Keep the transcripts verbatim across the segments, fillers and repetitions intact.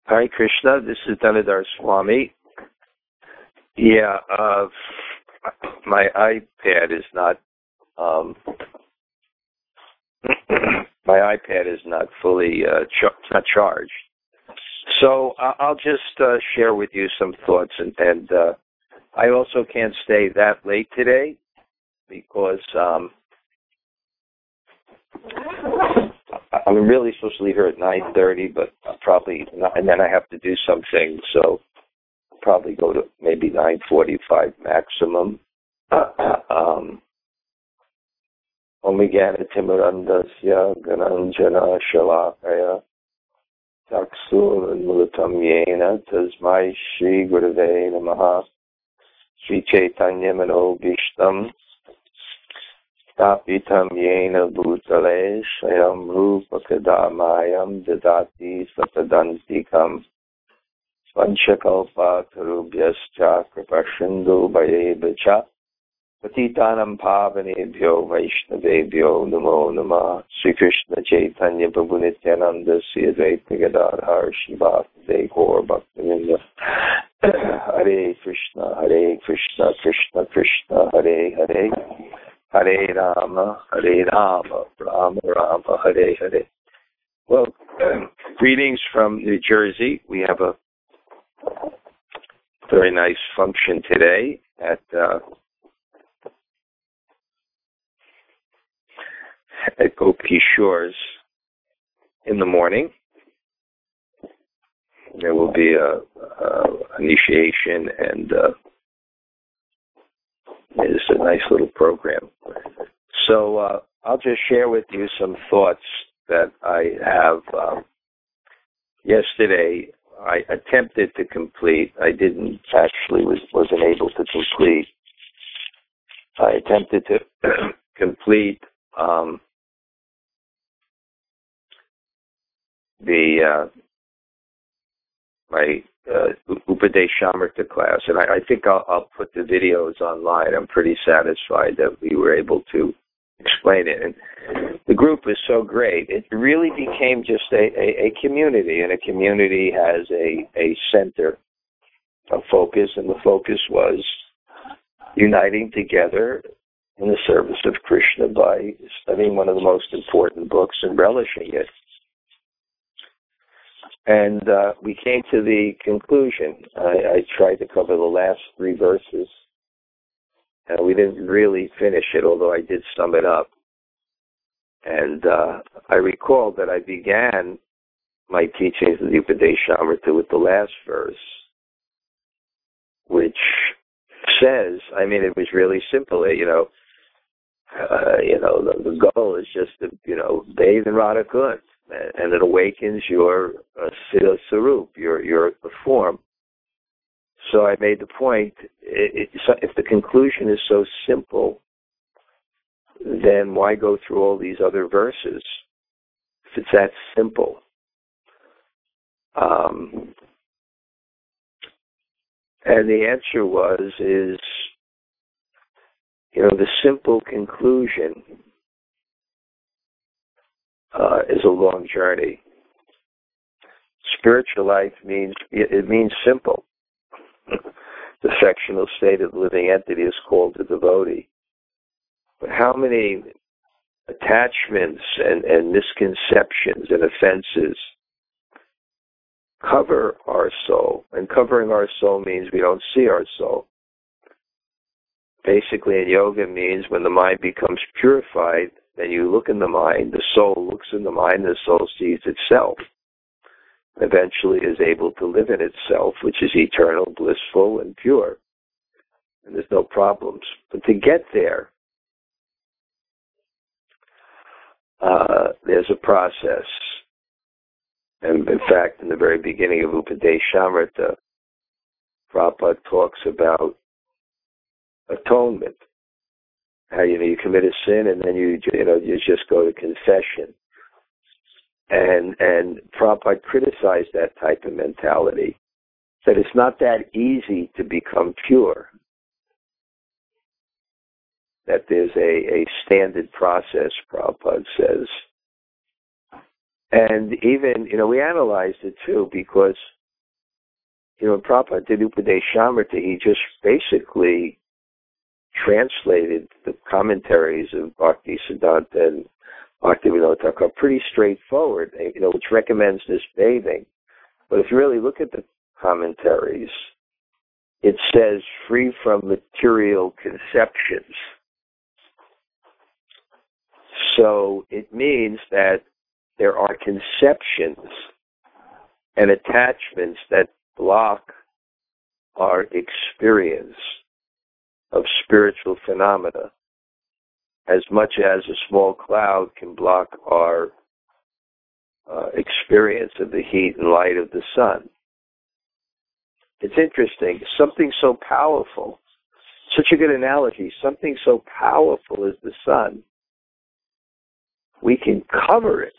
Hare Krishna, this is Dhanadhar Swami. Yeah, uh, my iPad is not, um, my iPad is not fully, uh, ch- it's not charged. So I'll just uh, share with you some thoughts, and, and uh, I also can't stay that late today because um, I'm really supposed to leave here at nine thirty, but probably not, and then I have to do something, so I'll probably go to maybe nine forty-five maximum. um, Omigana Timurandasya Gananjana Shalakaya Taksul and Mulatam Yena Tasmai Shri Gurave Namaha Sri Chaitanya Mano Bishtam Tapitam Yena Bhutale Shayam Rupa Kadamayam Dadati Satadantikam Vanchakalpa Tarubhyascha Kripashindu Bhayevacha Patitanam Pavanebhyo Vaishnavebhyo Namo Namah Sri Krishna Chaitanya Prabhu Nityananda Sri Advaita Gadadhar Shivasade Gaur Bhaktivinoda Hare Krishna Hare Krishna Krishna Krishna Hare Hare Hare Rama Hare Rama Rama Rama Hare Hare. Well, greetings from New Jersey. We have a very nice function today at uh, at Gopi Shores in the morning. There will be a, a initiation, and uh, it's a nice little program. So uh, I'll just share with you some thoughts that I have. Um, yesterday, I attempted to complete. I didn't actually was wasn't able to complete. I attempted to complete. Um, the uh, my uh, Upadeshamrita class, and I, I think I'll, I'll put the videos online. I'm pretty satisfied that we were able to explain it, and the group was so great. It really became just a, a, a community, and a community has a, a center of focus, and the focus was uniting together in the service of Krishna by studying one of the most important books and relishing it. And uh, we came to the conclusion. I, I tried to cover the last three verses. Uh, we didn't really finish it, although I did sum it up. And uh, I recall that I began my teachings of the Upadeshamrita with the last verse, which says, I mean, it was really simple. You know, uh, you know, the, the goal is just to, you know, bathe in Radha Kund. And it awakens your uh, Siddha Sarup, your your form. So I made the point, it, it, if the conclusion is so simple, then why go through all these other verses if it's that simple? Um, and the answer was, is, you know, the simple conclusion uh, is a long journey. Spiritual life means, it means simple. The sectional state of the living entity is called the devotee. But how many attachments and, and misconceptions and offenses cover our soul? And covering our soul means we don't see our soul. Basically, in yoga means when the mind becomes purified, then you look in the mind, the soul looks in the mind, the soul sees itself. Eventually is able to live in itself, which is eternal, blissful, and pure. And there's no problems. But to get there, uh, there's a process. And in fact, in the very beginning of Upadeshamrita, Prabhupada talks about atonement. How, you know, you commit a sin and then you, you know, you just go to confession. And and Prabhupada criticized that type of mentality, that it's not that easy to become pure, that there's a, a standard process, Prabhupada says. And even, you know, we analyzed it too, because you know, Prabhupada did Upadeshamrita, he just basically translated the commentaries of Bhakti Siddhanta and Bhaktivinoda Thakur pretty straightforward, you know, which recommends this bathing. But if you really look at the commentaries, it says free from material conceptions. So it means that there are conceptions and attachments that block our experience of spiritual phenomena as much as a small cloud can block our uh, experience of the heat and light of the sun. It's interesting. Something so powerful, such a good analogy, something so powerful as the sun, we can cover it.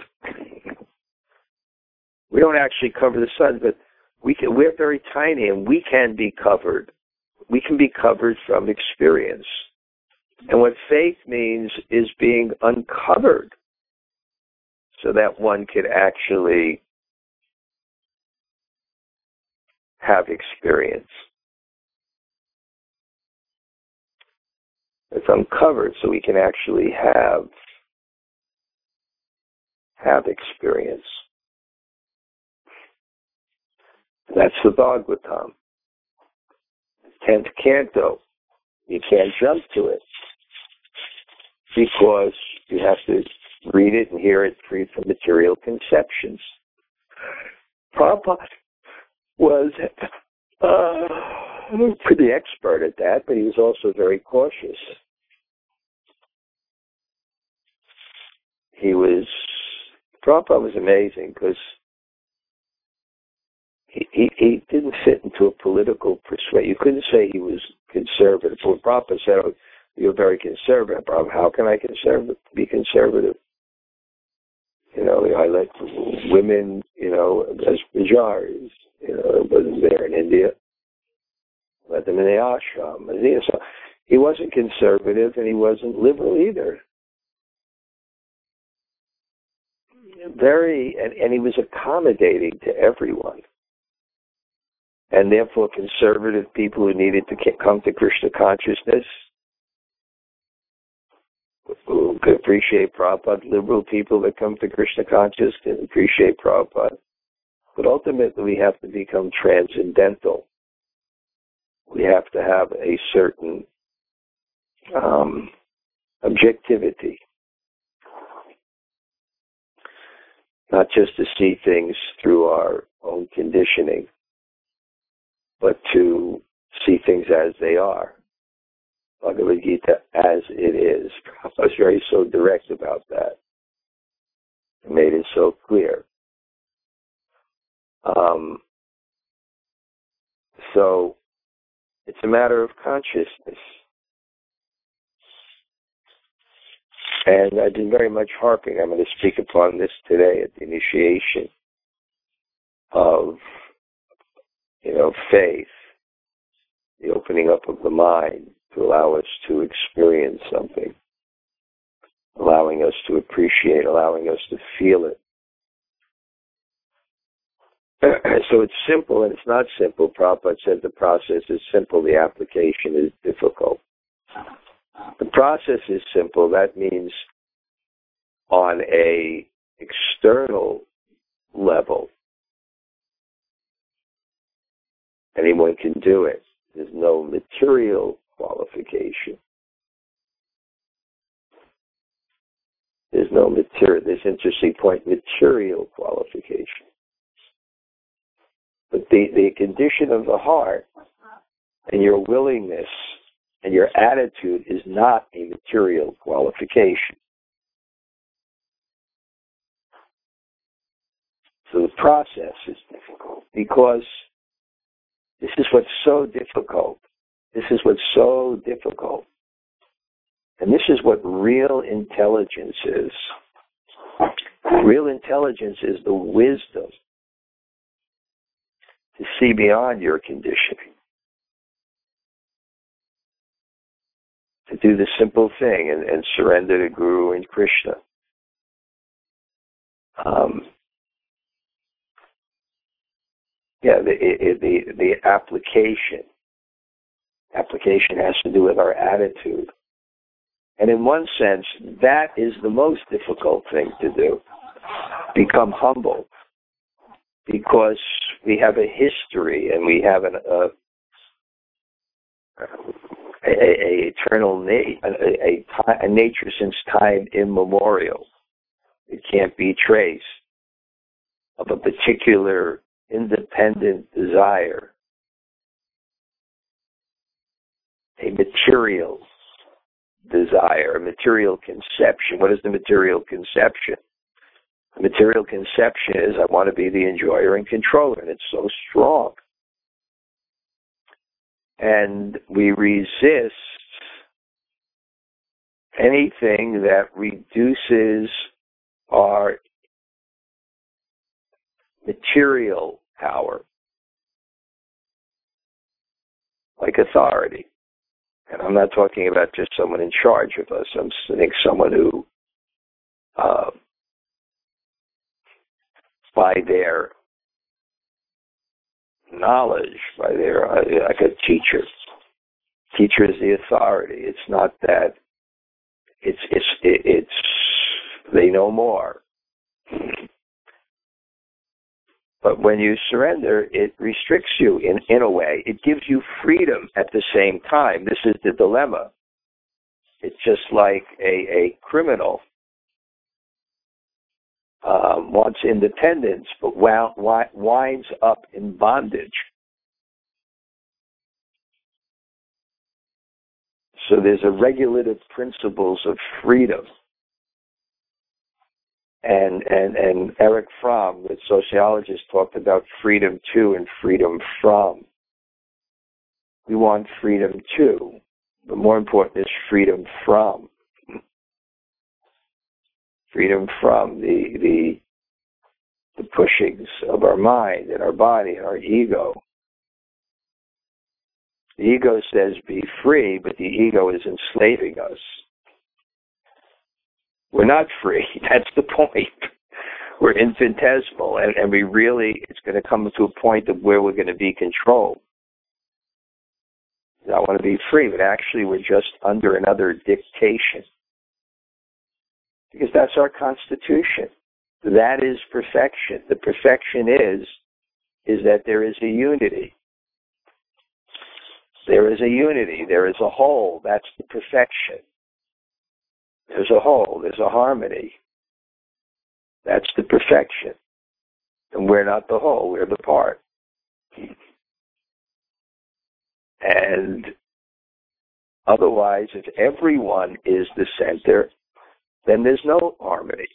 We don't actually cover the sun, but we can, we're very tiny and we can be covered. We can be covered from experience. And what faith means is being uncovered so that one could actually have experience. It's uncovered so we can actually have have experience. That's the Bhagavatam. Tenth canto. You can't jump to it because you have to read it and hear it free from material conceptions. Prabhupada was uh, pretty expert at that, but he was also very cautious. He was, Prabhupada was amazing because he, he, he didn't fit into a political persuasion. You couldn't say he was conservative. When Prabhupada said, oh, you're very conservative. Prabhupada, how can I conservative, be conservative? You know, I let women, you know, as pujaris, you know, it wasn't there in India. Let them in the ashram. So he wasn't conservative and he wasn't liberal either. Very, and, and he was accommodating to everyone. And therefore, conservative people who needed to come to Krishna consciousness, who could appreciate Prabhupada, liberal people that come to Krishna consciousness can appreciate Prabhupada. But ultimately, we have to become transcendental. We have to have a certain um, objectivity. Not just to see things through our own conditioning, but to see things as they are. Bhagavad Gita as it is. I was very so direct about that. It made it so clear. Um, so it's a matter of consciousness. And I've been very much harping. I'm going to speak upon this today at the initiation of, you know, faith, the opening up of the mind to allow us to experience something, allowing us to appreciate, allowing us to feel it. So it's simple and it's not simple. Prabhupada said the process is simple, the application is difficult. The process is simple. That means on a external level, anyone can do it. There's no material qualification. There's no material, this interesting point, material qualification. But the, the condition of the heart and your willingness and your attitude is not a material qualification. So the process is difficult because this is what's so difficult. This is what's so difficult. And this is what real intelligence is. Real intelligence is the wisdom to see beyond your conditioning. To do the simple thing and, and surrender to Guru and Krishna. Um, yeah, the, it, the, the application. Application has to do with our attitude. And in one sense, that is the most difficult thing to do. Become humble. Because we have a history and we have an, uh, a, a, a eternal na- a, a, a nature since time immemorial. It can't be traced of a particular independent desire, a material desire, a material conception. What is the material conception? The material conception is I want to be the enjoyer and controller, and it's so strong. And we resist anything that reduces our material power, like authority. And I'm not talking about just someone in charge of us. I'm saying someone who, uh, by their knowledge, by their, uh, like a teacher. Teacher is the authority. It's not that it's, it's, it's, they know more. But when you surrender, it restricts you in, in a way. It gives you freedom at the same time. This is the dilemma. It's just like a, a criminal um, wants independence, but w- w- winds up in bondage. So there's a regulative principles of freedom. And, and, and Erich Fromm, the sociologist, talked about freedom to and freedom from. We want freedom to, but more important is freedom from. Freedom from the, the, the pushings of our mind and our body and our ego. The ego says be free, but the ego is enslaving us. We're not free. That's the point. We're infinitesimal, and, and we really, it's going to come to a point of where we're going to be controlled. I want to be free, but actually we're just under another dictation. Because that's our constitution. That is perfection. The perfection is, is that there is a unity. There is a unity. There is a whole. That's the perfection. There's a whole. There's a harmony. That's the perfection. And we're not the whole. We're the part. And otherwise, if everyone is the center, then there's no harmony.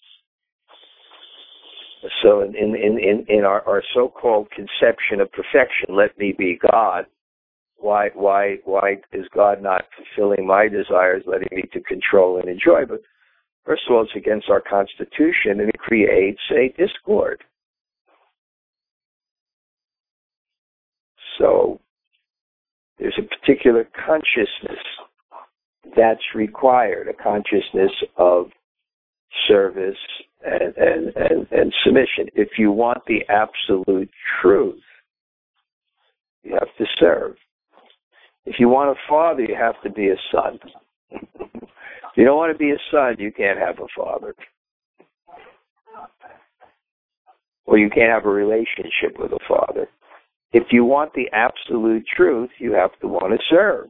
So in, in, in, in our, our so-called conception of perfection, let me be God, why, why, why is God not fulfilling my desires, letting me to control and enjoy? But first of all, it's against our constitution, and it creates a discord. So there's a particular consciousness that's required, a consciousness of service and, and, and, and submission. If you want the absolute truth, you have to serve. If you want a father, you have to be a son. If you don't want to be a son, you can't have a father. Or you can't have a relationship with a father. If you want the absolute truth, you have to want to serve.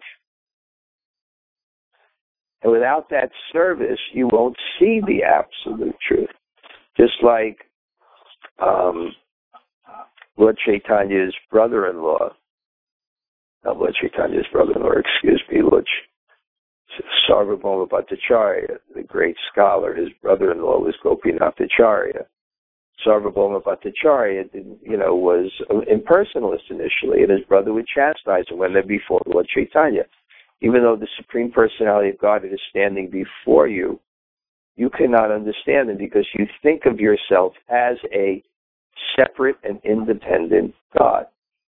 And without that service, you won't see the absolute truth. Just like um, Lord Chaitanya's brother-in-law, not Lord Chaitanya's brother-in-law, excuse me, Lord Sarvabhauma Bhattacharya, the great scholar. His brother-in-law was Gopinath Acharya. Sarvabhauma Bhattacharya, you know, was impersonalist initially, and his brother would chastise him when they're before Lord Chaitanya. Even though the Supreme Personality of God is standing before you, you cannot understand him because you think of yourself as a separate and independent God.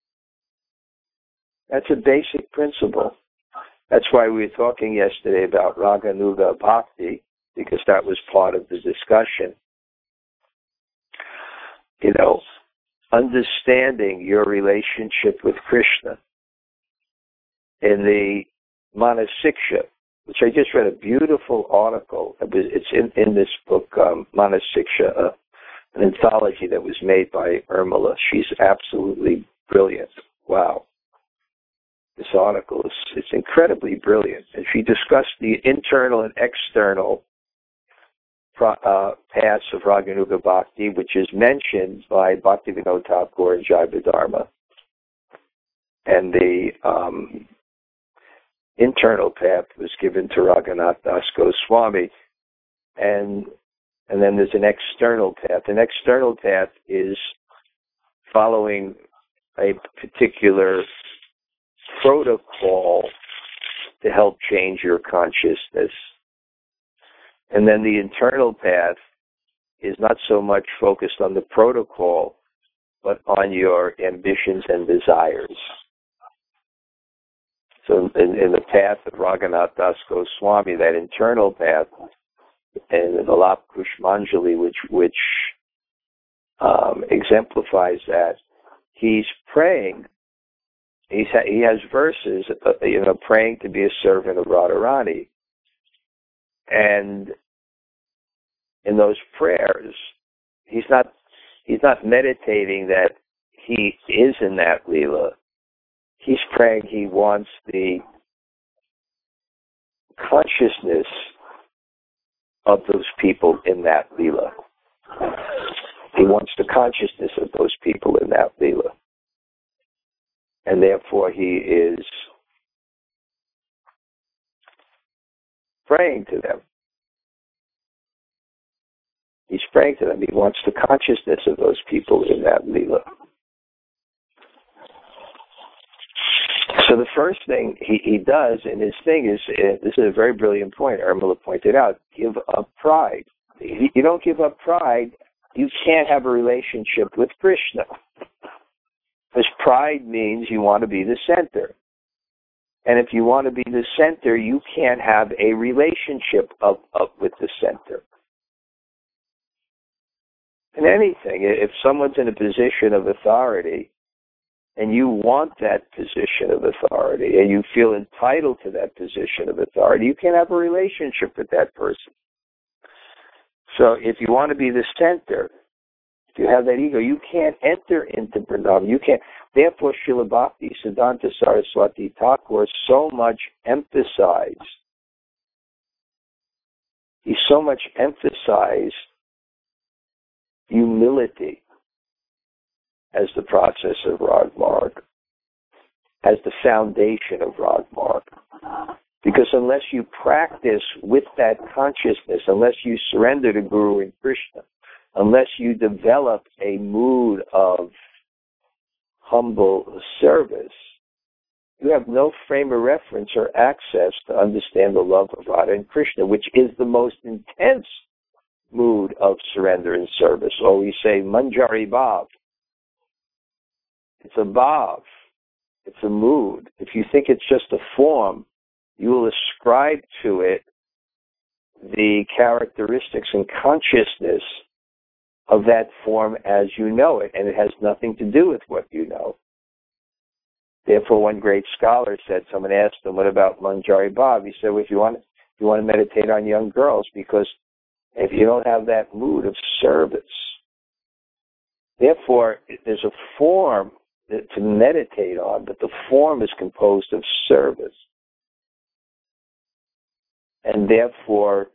That's a basic principle. That's why we were talking yesterday about Raganuga Bhakti, because that was part of the discussion. You know, understanding your relationship with Krishna. In the Manasiksha, which I just read a beautiful article. It's in, in this book, um, Manasiksha, uh, an anthology that was made by Urmila. She's absolutely brilliant. Wow. This article is it's incredibly brilliant. And she discussed the internal and external uh, paths of Raganuga Bhakti, which is mentioned by Bhaktivinoda Thakur and Jayabhadharma. And the um, internal path was given to Raghunath Das Goswami. And and then there's an external path. An external path is following a particular protocol to help change your consciousness. And then the internal path is not so much focused on the protocol, but on your ambitions and desires. So in, in the path of Raghunath Das Goswami, that internal path, and the Alap Kushmanjali, which which um, exemplifies that, he's praying. He's ha- he has verses, uh, you know, praying to be a servant of Radharani, and in those prayers, he's not he's not meditating that he is in that Leela. He's praying he wants the consciousness of those people in that Leela. He wants the consciousness of those people in that Leela. And therefore he is praying to them. He's praying to them. He wants the consciousness of those people in that Leela. So the first thing he, he does in his thing is, uh, this is a very brilliant point, Urmila pointed out, give up pride. If you don't give up pride, you can't have a relationship with Krishna. Because pride means you want to be the center. And if you want to be the center, you can't have a relationship of, of with the center. In anything, if someone's in a position of authority, and you want that position of authority, and you feel entitled to that position of authority, you can't have a relationship with that person. So if you want to be the center, if you have that ego, you can't enter into Vrindavan. You can't. Therefore, Srila Bhakti Siddhanta Saraswati Thakur so much emphasized, he so much emphasized humility as the process of Rag Marg, as the foundation of Rag Marg. Because unless you practice with that consciousness, unless you surrender to Guru and Krishna, unless you develop a mood of humble service, you have no frame of reference or access to understand the love of Radha and Krishna, which is the most intense mood of surrender and service. Or we say Manjari Bhav. It's a bhav. It's a mood. If you think it's just a form, you will ascribe to it the characteristics and consciousness of that form as you know it, and it has nothing to do with what you know. Therefore, one great scholar said, someone asked him, what about Manjari Bhav? He said, well, if you want, if you want to meditate on young girls, because if you don't have that mood of service, therefore, there's a form to meditate on, but the form is composed of service. And therefore,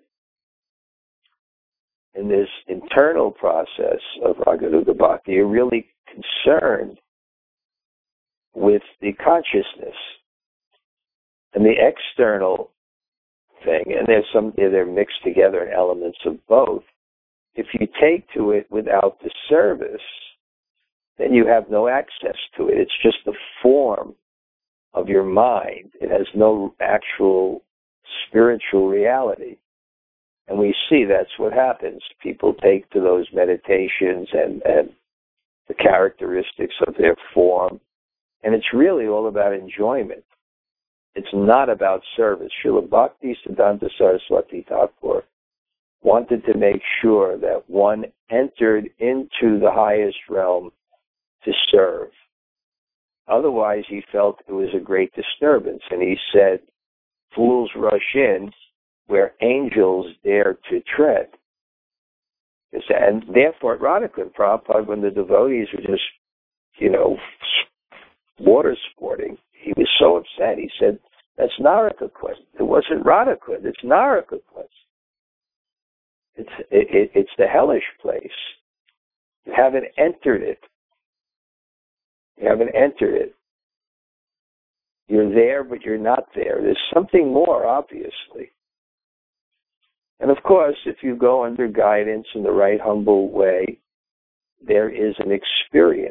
in this internal process of Raganuga Bhakti, you're really concerned with the consciousness. And the external thing, and there's some, they're mixed together in elements of both. If you take to it without the service, then you have no access to it. It's just the form of your mind. It has no actual spiritual reality. And we see that's what happens. People take to those meditations and, and the characteristics of their form, and it's really all about enjoyment. It's not about service. Srila Bhakti Siddhanta Saraswati Thakur wanted to make sure that one entered into the highest realm to serve. Otherwise, he felt it was a great disturbance. And he said, fools rush in where angels dare to tread. And therefore, at Radhakund, Prabhupada, when the devotees were just, you know, water sporting, he was so upset. He said, that's Narakakund. It wasn't Radhakund. It's Narakakund. It's, it, it, it's the hellish place. You haven't entered it. You haven't entered it. You're there, but you're not there. There's something more, obviously. And of course, if you go under guidance in the right, humble way, there is an experience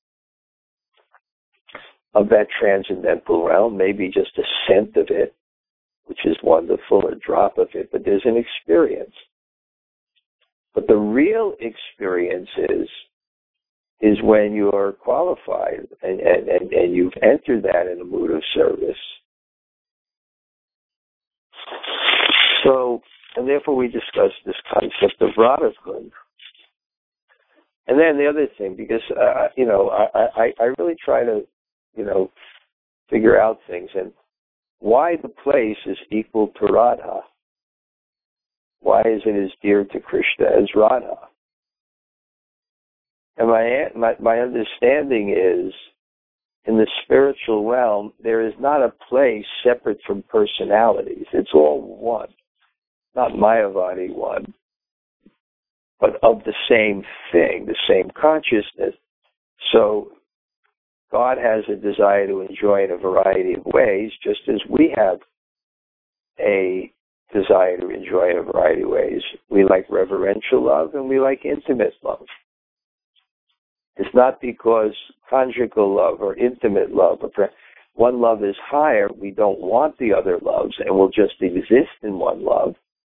of that transcendental realm, maybe just a scent of it, which is wonderful, a drop of it, but there's an experience. But the real experience is, is when you're qualified and, and, and, and you've entered that in a mood of service. So, and therefore we discussed this concept of Radhakund. And then the other thing, because, uh, you know, I, I, I really try to, you know, figure out things. And why the place is equal to Radha? Why is it as dear to Krishna as Radha? And my, my, my understanding is, in the spiritual realm, there is not a place separate from personalities. It's all one. Not Mayavadi one, but of the same thing, the same consciousness. So God has a desire to enjoy in a variety of ways, just as we have a desire to enjoy in a variety of ways. We like reverential love and we like intimate love. It's not because conjugal love or intimate love, or one love is higher, we don't want the other loves and we'll just exist in one love.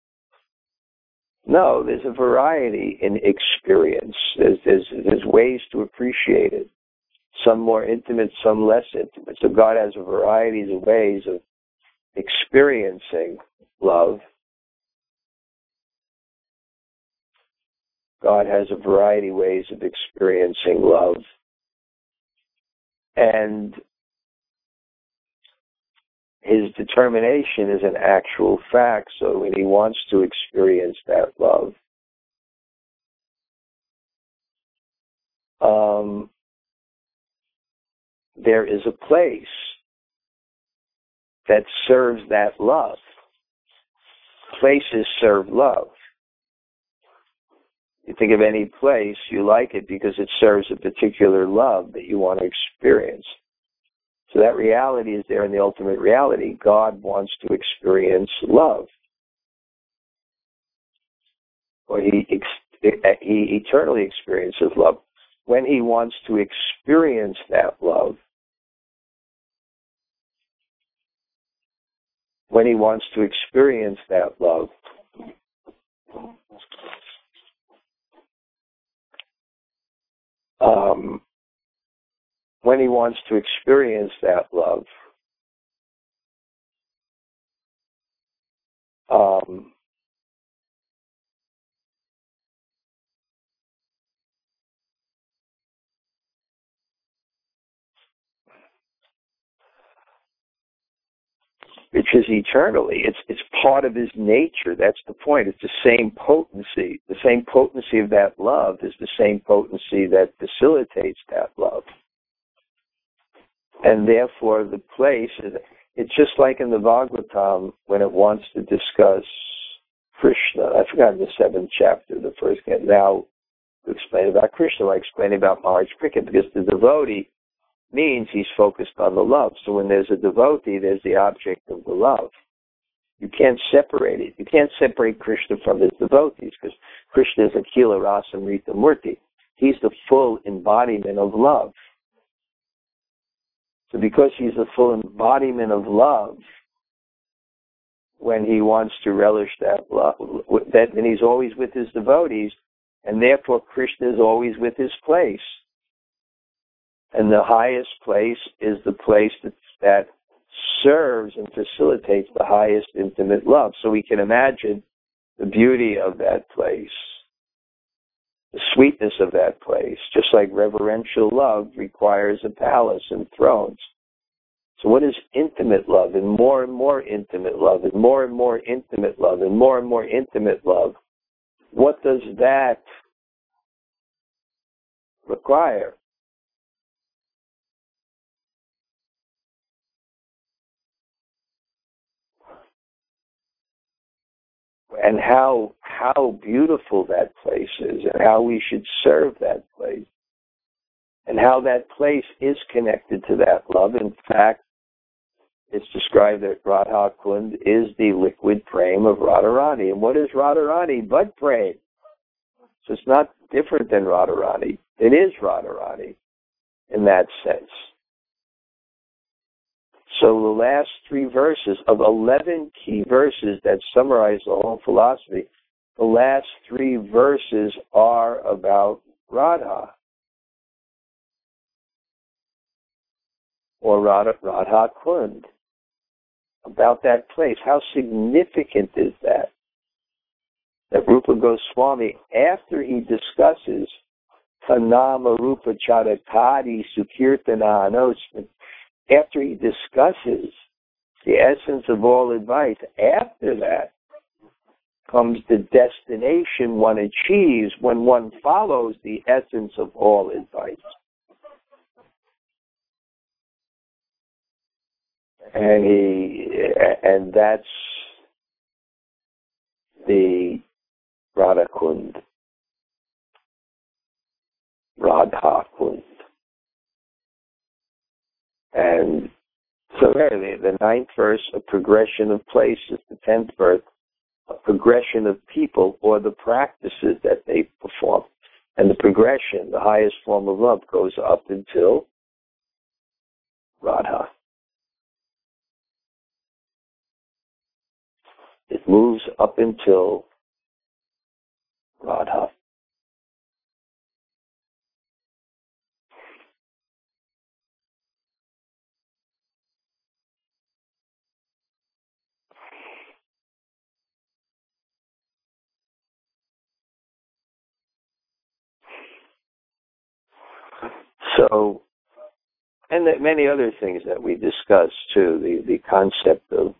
No, there's a variety in experience. There's, there's, there's ways to appreciate it. Some more intimate, some less intimate. So God has a variety of ways of experiencing love. God has a variety of ways of experiencing love. And his determination is an actual fact. So when he wants to experience that love, um, there is a place that serves that love. Places serve love. You think of any place, you like it because it serves a particular love that you want to experience. So that reality is there in the ultimate reality. God wants to experience love. Or he, he eternally experiences love. When he wants to experience that love, when he wants to experience that love, um, when he wants to experience that love, um, because eternally, it's it's part of his nature. That's the point. It's the same potency. The same potency of that love is the same potency that facilitates that love. And therefore, the place, is, it's just like in the Bhagavatam when it wants to discuss Krishna. I forgot the seventh chapter, the first now to explain about Krishna, like explaining about Maharaj Parikshit, because the devotee means he's focused on the love. So when there's a devotee, there's the object of the love. You can't separate it. You can't separate Krishna from his devotees, because Krishna is Akhila Rasa Amrita Murti. He's the full embodiment of love. So because he's the full embodiment of love, when he wants to relish that love, that, then he's always with his devotees, and therefore Krishna is always with his place. And the highest place is the place that, that serves and facilitates the highest intimate love. So we can imagine the beauty of that place. the sweetness of that place, just like reverential love requires a palace and thrones. So what is intimate love, and more and more intimate love, and more and more intimate love, and more and more intimate love? What does that require? And how how beautiful that place is, and how we should serve that place, and how that place is connected to that love. In fact, it's described that Radha Kund is the liquid frame of Radharani. And what is Radharani but frame? So it's not different than Radharani. It is Radharani in that sense. So the last three verses of eleven key verses that summarize the whole philosophy, the last three verses are about Radha, or Radha, Radha Kund, about that place. How significant is that? That Rupa Goswami, after he discusses Kanama Rupa Charakadi Sukirtana Anosman, after he discusses the essence of all advice, after that comes the destination one achieves when one follows the essence of all advice. And he, and that's the Radha Kund, Radha Kund. And so there, the, the ninth verse, a progression of places, the tenth verse, a progression of people or the practices that they perform. And the progression, the highest form of love, goes up until Radha. It moves up until Radha. So, and that many other things that we discussed too, the, the concept of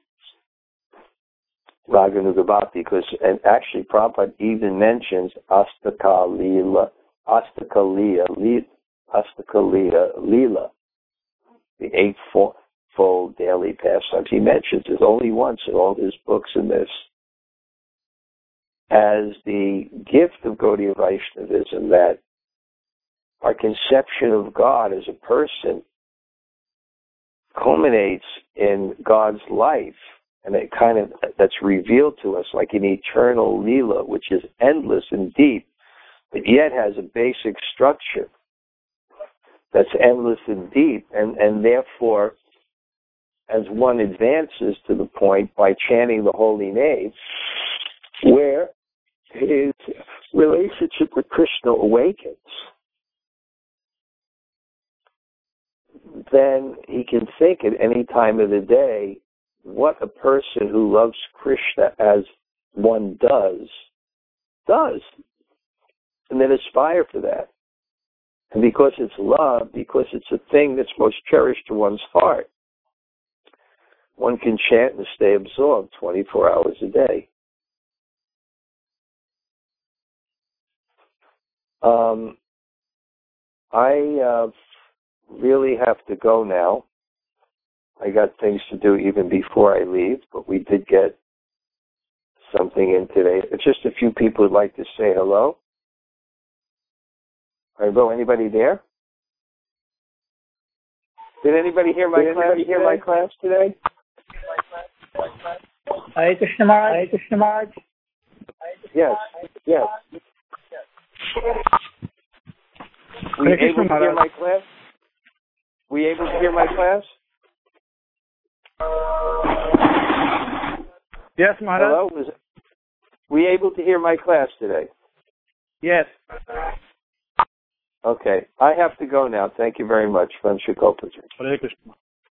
Raganuga Bhakti, because, and actually Prabhupada even mentions Astaka Leela, Astaka Leela, Astaka Leela, Leela, the eightfold daily pastimes. He mentions it only once in all his books in this, as the gift of Gaudiya Vaishnavism, that our conception of God as a person culminates in God's life, and it kind of, that's revealed to us like an eternal Leela, which is endless and deep, but yet has a basic structure that's endless and deep, and, and therefore, as one advances to the point by chanting the holy name, where his relationship with Krishna awakens, then he can think at any time of the day what a person who loves Krishna as one does, does. And then aspire for that. And because it's love, because it's a thing that's most cherished to one's heart, one can chant and stay absorbed twenty-four hours a day. Um, I uh, really have to go now. I got things to do even before I leave, but we did get something in today. It's just a few people who'd like to say hello. Hello, anybody there? Did anybody hear my did class? Anybody hear my class today? Hare Krishna Maharaj. Hare Krishna Maharaj. Yes, yes. Were you able to hear my class? Were you able to hear my class? Yes, Maharaj. Hello? Was it, were you able to hear my class today? Yes. Okay. I have to go now. Thank you very much. Hare Krishna.